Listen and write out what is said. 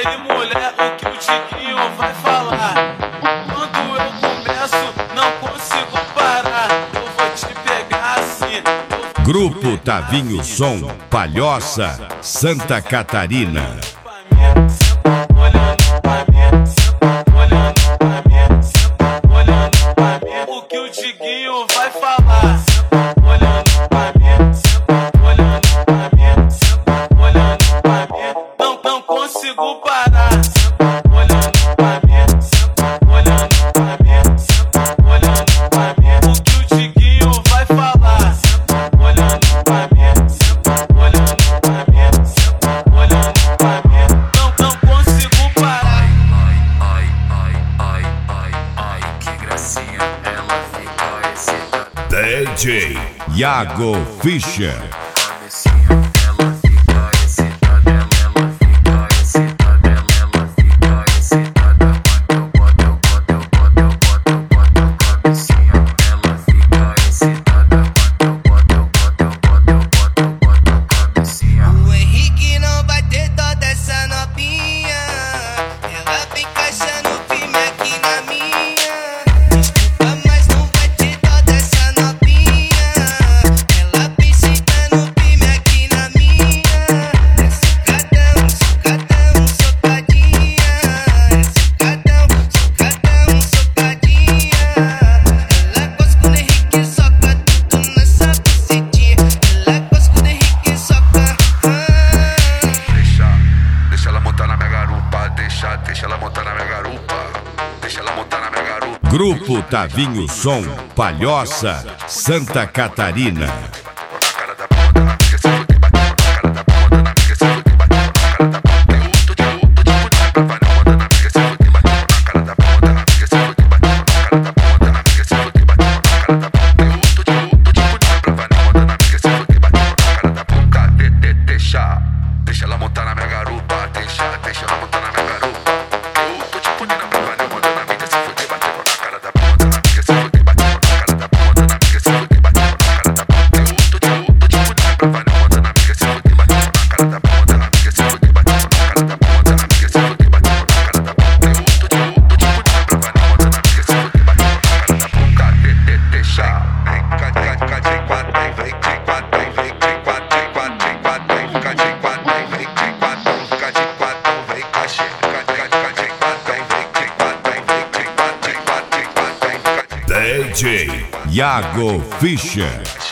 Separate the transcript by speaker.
Speaker 1: aí, mulher, o que o Tiquinho vai falar? Quando eu começo, não consigo parar. Eu vou te pegar assim.
Speaker 2: Grupo Tavinho Som, Palhoça, Santa Catarina.
Speaker 1: O que o Tiquinho vai falar? Não consigo parar. O que o Tiquinho vai falar? Não consigo parar.
Speaker 3: Ai, que gracinha, ela fica excitada.
Speaker 2: DJ Iago Fischer.
Speaker 3: Ela fica excitada, ela fica excitada, ela fica excitada. Quando eu boto a cabecinha, ela fica excitada. Quando eu boto a cabecinha.
Speaker 4: O Henrique não vai ter dó dessa novinha. Ela vem encaixando firme aqui na minha. Desculpa, mas não vai ter dó dessa novinha. Ela vem sentando firme aqui na minha. É socadão, socadão, socadinha. É socadão, socadinha. Ela gosta quando o Henrique soca tudo nessa bucetinha. Ela gosta quando o Henrique soca.
Speaker 3: Deixa ela montar na minha garupa, deixa ela montar na minha garupa, deixa ela montar na minha garupa.
Speaker 2: Grupo Tavinho Som, Palhoça, Santa Catarina.
Speaker 3: Na cara da bunda, na amiga, se fuder, bateu na cara da bunda, na amiga, se fuder, bateu na cara da bunda. Eu tô de mulher, vai na onda, na amiga, se fuder, bateu na cara da bunda, na amiga, se fuder, bateu na cara da bunda, na amiga, se fuder, bateu na cara da bunda. Eu tô de mulher, vai na onda, na amiga, se fuder, bateu na cara da bunda. Deixa ela montar na minha garupa, deixa ela montar na minha garupa. Eu tô tipo Nina pra vai na onda, na amiga, se fuder, bateu na cara da bunda, na amiga, se fuder, bateu na cara da bunda, na amiga, se fuder, bateu na cara da bunda. Eu tô tipo Nina pra vai na onda, na amiga, se fuder, bateu na cara da bunda, na amiga, se fuder, bateu na cara da bunda, na amiga, se fuder, bateu na cara da bunda. Eu tô tipo Nina pra vai na onda, na amiga, se fuder, bateu na cara da bunda. Deixa, vem,
Speaker 2: DJ Iago Fischer.